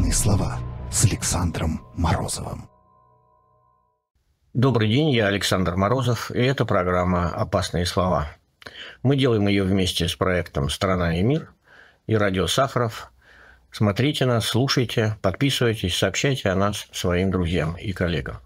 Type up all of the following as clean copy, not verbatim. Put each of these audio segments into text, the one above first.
«Опасные слова» с Александром Морозовым. Добрый день, я Александр Морозов, и это программа «Опасные слова». Мы делаем ее вместе с проектом «Страна и мир» и радио Сахаров. Смотрите нас, слушайте, подписывайтесь, сообщайте о нас своим друзьям и коллегам.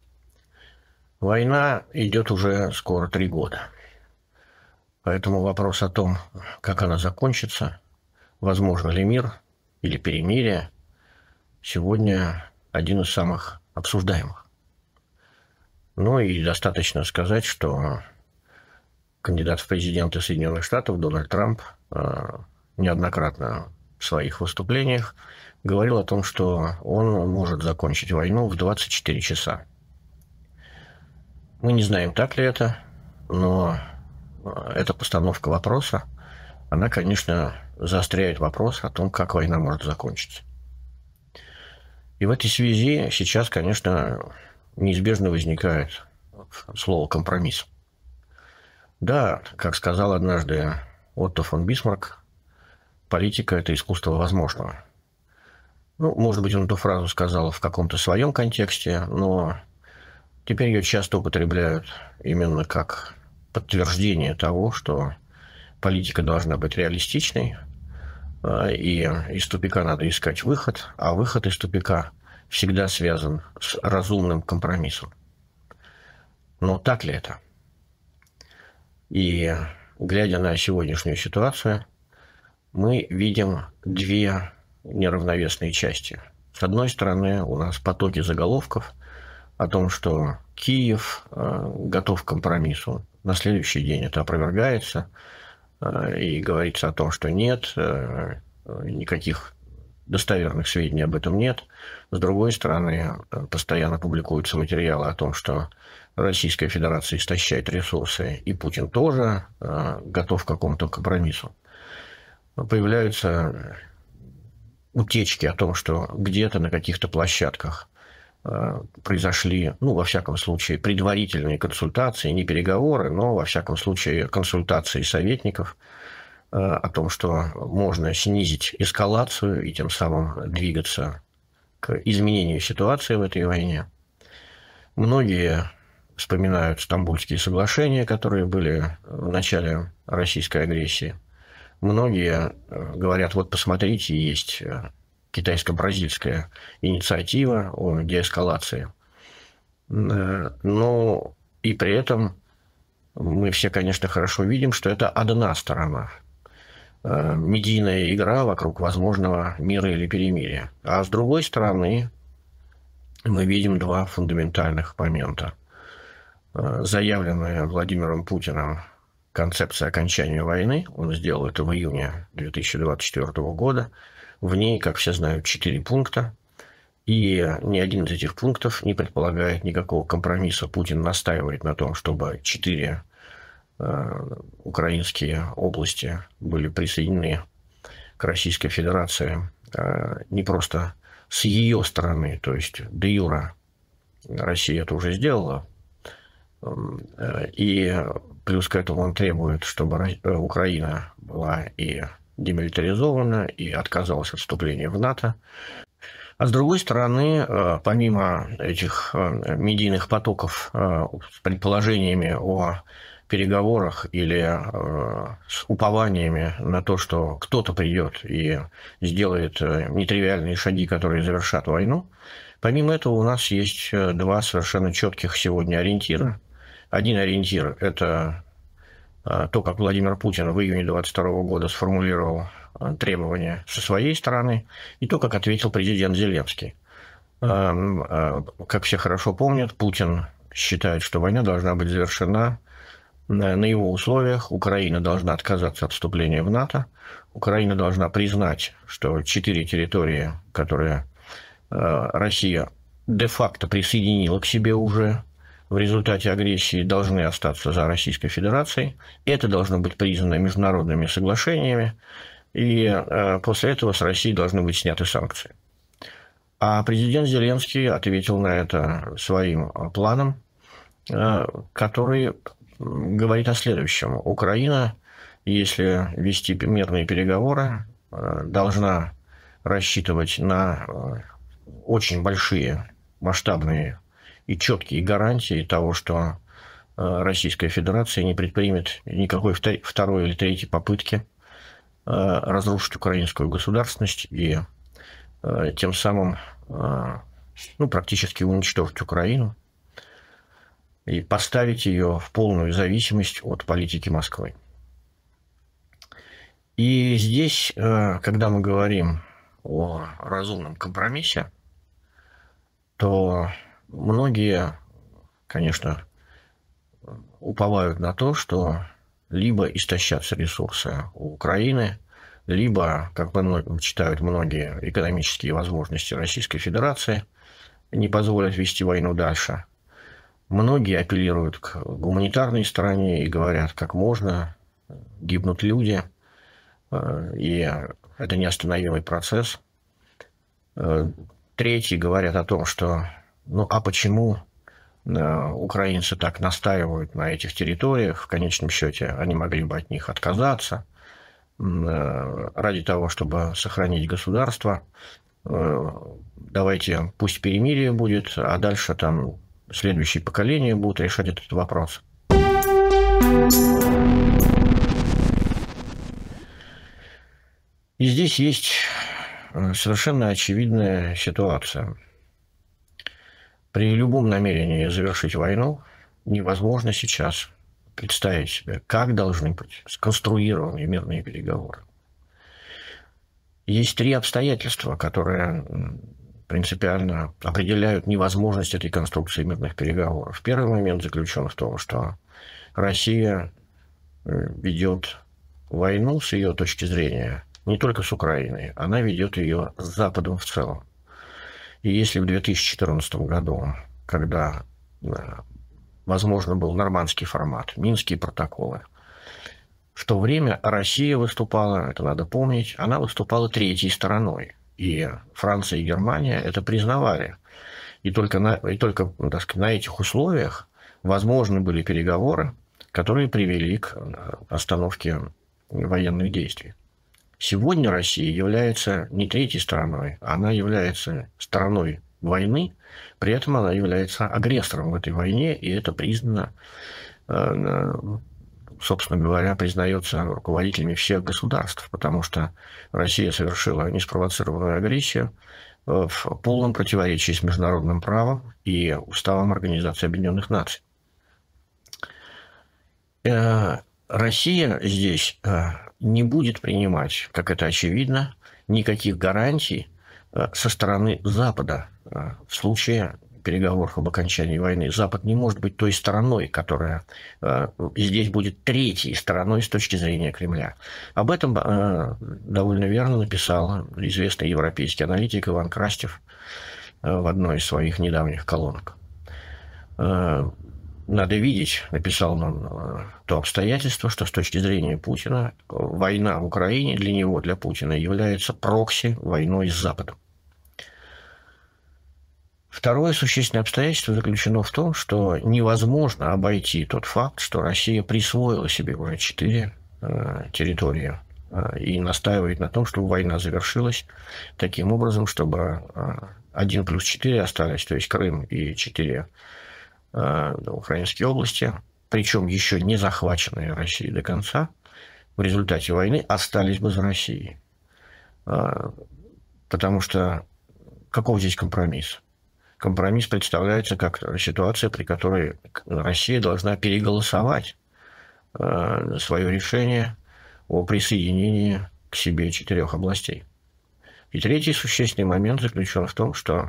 Война идет уже скоро 3 года. Поэтому вопрос о том, как она закончится, возможно ли мир или перемирие, сегодня один из самых обсуждаемых. Ну и достаточно сказать, что кандидат в президенты Соединенных Штатов Дональд Трамп неоднократно в своих выступлениях говорил о том, что он может закончить войну в 24 часа. Мы не знаем, так ли это, но эта постановка вопроса, она, конечно, заостряет вопрос о том, как война может закончиться. И в этой связи сейчас, конечно, неизбежно возникает слово «компромисс». Да, как сказал однажды Отто фон Бисмарк, политика – это искусство возможного. Ну, может быть, он эту фразу сказал в каком-то своем контексте, но теперь ее часто употребляют именно как подтверждение того, что политика должна быть реалистичной, и из тупика надо искать выход, а выход из тупика всегда связан с разумным компромиссом. Но так ли это? И, глядя на сегодняшнюю ситуацию, мы видим две неравновесные части. С одной стороны, у нас потоки заголовков о том, что Киев готов к компромиссу. На следующий день это опровергается, и говорится о том, что нет, никаких достоверных сведений об этом нет. С другой стороны, постоянно публикуются материалы о том, что Российская Федерация истощает ресурсы, и Путин тоже готов к какому-то компромиссу. Появляются утечки о том, что где-то на каких-то площадках произошли, ну, во всяком случае, предварительные консультации, не переговоры, но, во всяком случае, консультации советников о том, что можно снизить эскалацию и тем самым двигаться к изменению ситуации в этой войне. Многие вспоминают Стамбульские соглашения, которые были в начале российской агрессии. Многие говорят, вот посмотрите, есть китайско-бразильская инициатива о деэскалации. Но и при этом мы все, конечно, хорошо видим, что это одна сторона. Медийная игра вокруг возможного мира или перемирия. А с другой стороны, мы видим два фундаментальных момента. Заявленная Владимиром Путиным концепция окончания войны, он сделал это в июне 2024 года, в ней, как все знают, 4 пункта, и ни один из этих пунктов не предполагает никакого компромисса. Путин настаивает на том, чтобы 4 украинские области были присоединены к Российской Федерации не просто с ее стороны, то есть де юре Россия это уже сделала, и плюс к этому он требует, чтобы Украина была и демилитаризована, и отказалась от вступления в НАТО. А с другой стороны, помимо этих медийных потоков с предположениями о переговорах или с упованиями на то, что кто-то придет и сделает нетривиальные шаги, которые завершат войну, помимо этого у нас есть два совершенно четких сегодня ориентира. Один ориентир – это то, как Владимир Путин в июне 2022 года сформулировал требования со своей стороны, и то, как ответил президент Зеленский. Как все хорошо помнят, Путин считает, что война должна быть завершена на его условиях. Украина должна отказаться от вступления в НАТО. Украина должна признать, что 4 территории, которые Россия де-факто присоединила к себе уже в результате агрессии, должны остаться за Российской Федерацией. Это должно быть признано международными соглашениями, и после этого с России должны быть сняты санкции. А президент Зеленский ответил на это своим планом, который говорит о следующем. Украина, если вести мирные переговоры, должна рассчитывать на очень большие, масштабные и четкие гарантии того, что Российская Федерация не предпримет никакой второй или третьей попытки разрушить украинскую государственность и тем самым практически уничтожить Украину и поставить ее в полную зависимость от политики Москвы. И здесь, когда мы говорим о разумном компромиссе, то многие, конечно, уповают на то, что либо истощатся ресурсы у Украины, либо, как считают многие, экономические возможности Российской Федерации не позволят вести войну дальше. Многие апеллируют к гуманитарной стороне и говорят, как можно, гибнут люди, и это неостановимый процесс. Третьи говорят о том, что а почему украинцы так настаивают на этих территориях, в конечном счете они могли бы от них отказаться ради того, чтобы сохранить государство. Давайте, пусть перемирие будет, а дальше там следующие поколения будут решать этот вопрос. И здесь есть совершенно очевидная ситуация. При любом намерении завершить войну невозможно сейчас представить себе, как должны быть сконструированы мирные переговоры. Есть три обстоятельства, которые принципиально определяют невозможность этой конструкции мирных переговоров. Первый момент заключен в том, что Россия ведет войну, с ее точки зрения, не только с Украиной, она ведет ее с Западом в целом. И если в 2014 году, когда, возможно, был нормандский формат, Минские протоколы, в то время Россия выступала, это надо помнить, она выступала третьей стороной. И Франция и Германия это признавали. И только на этих условиях возможны были переговоры, которые привели к остановке военных действий. Сегодня Россия является не третьей стороной, она является стороной войны, при этом она является агрессором в этой войне, и это признано, собственно говоря, признается руководителями всех государств, потому что Россия совершила неспровоцированную агрессию в полном противоречии с международным правом и уставом Организации Объединенных Наций. Россия здесь не будет принимать, как это очевидно, никаких гарантий со стороны Запада в случае переговоров об окончании войны. Запад не может быть той стороной, которая здесь будет третьей стороной с точки зрения Кремля. Об этом довольно верно написал известный европейский аналитик Иван Крастев в одной из своих недавних колонок. Надо видеть, написал он, то обстоятельство, что с точки зрения Путина война в Украине для него, для Путина, является прокси войной с Западом. Второе существенное обстоятельство заключено в том, что невозможно обойти тот факт, что Россия присвоила себе уже 4 территории и настаивает на том, чтобы война завершилась таким образом, чтобы 1+4 остались, то есть Крым и 4 украинские области, причем еще не захваченные Россией до конца, в результате войны остались бы за Россией. Потому что каков здесь компромисс? Компромисс представляется как ситуация, при которой Россия должна переголосовать свое решение о присоединении к себе 4 областей. И третий существенный момент заключен в том, что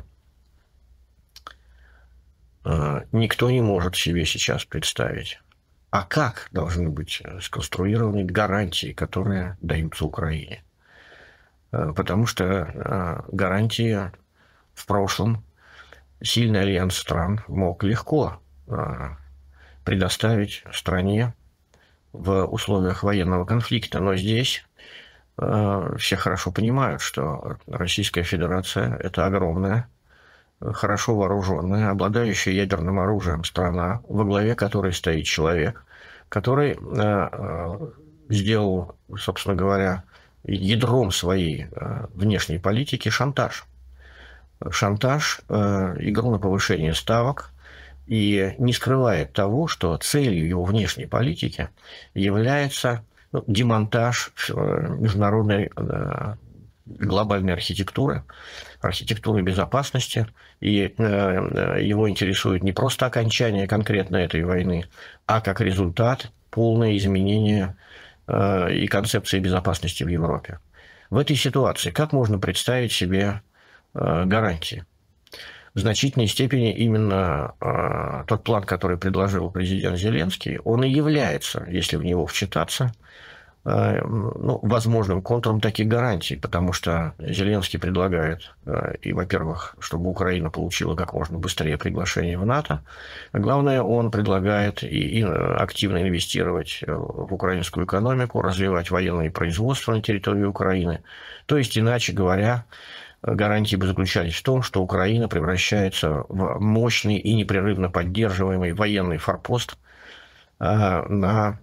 никто не может себе сейчас представить, а как должны быть сконструированы гарантии, которые даются Украине. Потому что гарантии в прошлом сильный альянс стран мог легко предоставить стране в условиях военного конфликта. Но здесь все хорошо понимают, что Российская Федерация – это огромная, хорошо вооруженная, обладающая ядерным оружием страна, во главе которой стоит человек, который сделал, собственно говоря, ядром своей внешней политики шантаж. Шантаж, игру на повышение ставок, и не скрывает того, что целью его внешней политики является демонтаж международной глобальной архитектуры, архитектуры безопасности, и его интересует не просто окончание конкретно этой войны, а как результат полное изменение и концепции безопасности в Европе. В этой ситуации как можно представить себе гарантии? В значительной степени именно тот план, который предложил президент Зеленский, он и является, если в него вчитаться, возможным контуром таких гарантий, потому что Зеленский предлагает, и, во-первых, чтобы Украина получила как можно быстрее приглашение в НАТО, а главное, он предлагает и активно инвестировать в украинскую экономику, развивать военное производство на территории Украины. То есть, иначе говоря, гарантии бы заключались в том, что Украина превращается в мощный и непрерывно поддерживаемый военный форпост на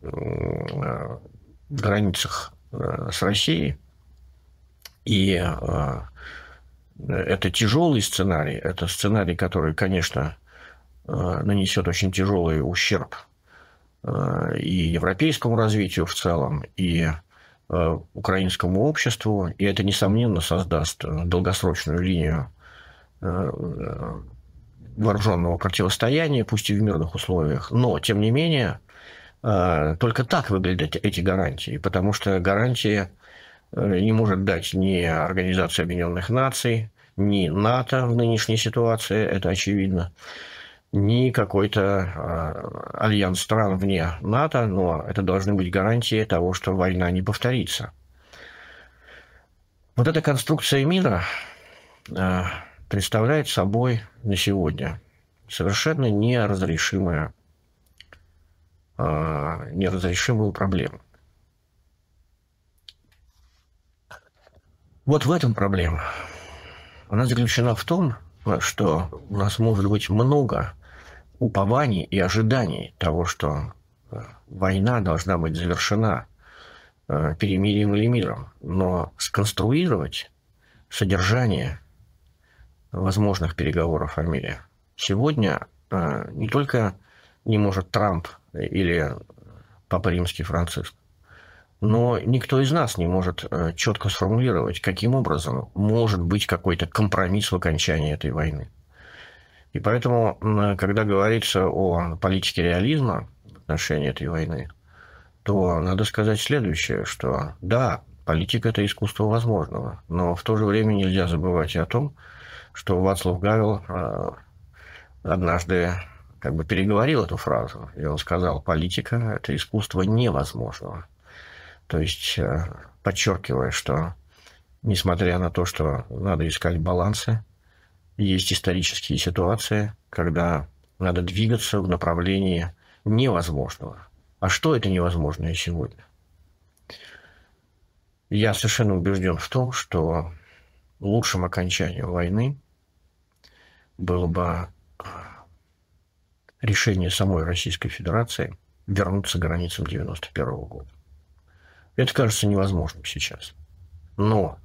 границах с Россией. И это тяжелый сценарий, это сценарий, который, конечно, нанесет очень тяжелый ущерб и европейскому развитию в целом, и украинскому обществу, и это, несомненно, создаст долгосрочную линию вооруженного противостояния, пусть и в мирных условиях, но, тем не менее, только так выглядят эти гарантии, потому что гарантии не может дать ни Организация Объединенных Наций, ни НАТО в нынешней ситуации, это очевидно, ни какой-то альянс стран вне НАТО, но это должны быть гарантии того, что война не повторится. Вот эта конструкция мира представляет собой на сегодня совершенно неразрешимую проблему. Вот в этом проблема. Она заключена в том, что у нас может быть много упований и ожиданий того, что война должна быть завершена перемирием или миром, но сконструировать содержание возможных переговоров о мире сегодня не только не может Трамп или Папа Римский Франциск, но никто из нас не может четко сформулировать, каким образом может быть какой-то компромисс в окончании этой войны. И поэтому, когда говорится о политике реализма в отношении этой войны, то надо сказать следующее, что да, политика – это искусство возможного, но в то же время нельзя забывать и о том, что Вацлав Гавел однажды переговорил эту фразу, и он сказал: политика – это искусство невозможного. То есть, подчеркивая, что, несмотря на то, что надо искать балансы, есть исторические ситуации, когда надо двигаться в направлении невозможного. А что это невозможное сегодня? Я совершенно убежден в том, что лучшим окончанием войны было бы решение самой Российской Федерации вернуться к границам 1991 года. Это кажется невозможным сейчас. Но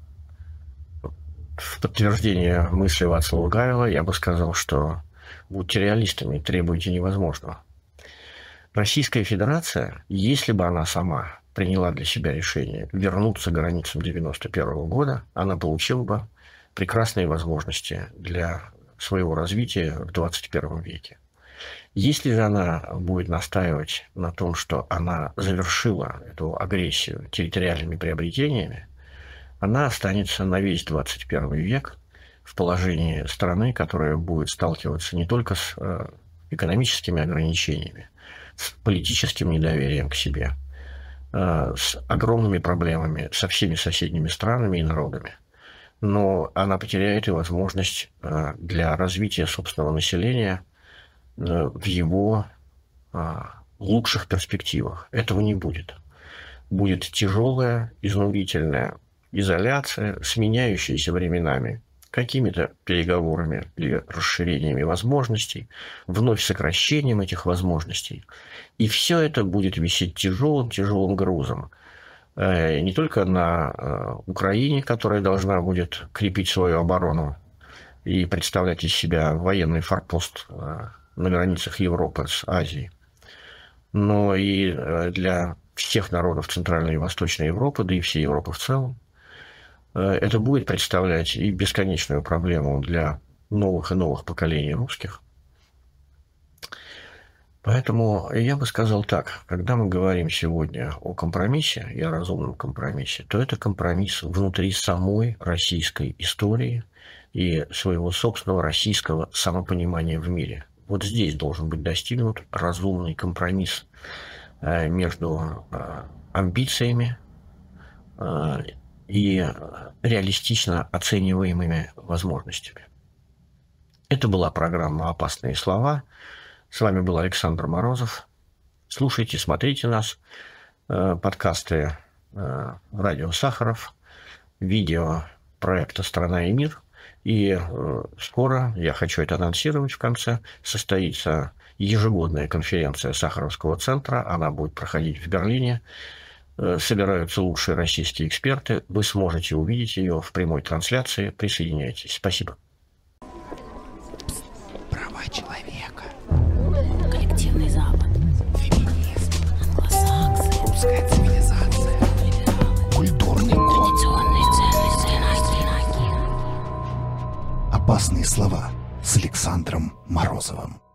в подтверждение мысли Вацлава Гавела я бы сказал, что будьте реалистами, требуйте невозможного. Российская Федерация, если бы она сама приняла для себя решение вернуться к границам 1991 года, она получила бы прекрасные возможности для своего развития в 21 веке. Если же она будет настаивать на том, что она завершила эту агрессию территориальными приобретениями, она останется на весь 21 век в положении страны, которая будет сталкиваться не только с экономическими ограничениями, с политическим недоверием к себе, с огромными проблемами со всеми соседними странами и народами, но она потеряет и возможность для развития собственного населения в его лучших перспективах. Этого не будет. Будет тяжелая, изнурительная изоляция, сменяющаяся временами какими-то переговорами или расширениями возможностей, вновь сокращением этих возможностей. И все это будет висеть тяжелым грузом не только на Украине, которая должна будет крепить свою оборону и представлять из себя военный форпост на границах Европы с Азией, но и для всех народов Центральной и Восточной Европы, да и всей Европы в целом. Это будет представлять и бесконечную проблему для новых и новых поколений русских. Поэтому я бы сказал так, когда мы говорим сегодня о компромиссе и о разумном компромиссе, то это компромисс внутри самой российской истории и своего собственного российского самопонимания в мире. Вот здесь должен быть достигнут разумный компромисс между амбициями и реалистично оцениваемыми возможностями. Это была программа «Опасные слова». С вами был Александр Морозов. Слушайте, смотрите нас, подкасты «Радио Сахаров», видео проекта «Страна и мир». И скоро, я хочу это анонсировать в конце, состоится ежегодная конференция Сахаровского центра. Она будет проходить в Берлине. Собираются лучшие российские эксперты. Вы сможете увидеть ее в прямой трансляции. Присоединяйтесь. Спасибо. Права человека. Коллективный Запад. Феминизм. Англосаксы. Русская цивилизация. Либералы. Культурный код. Традиционные ценности. Опасные слова с Александром Морозовым.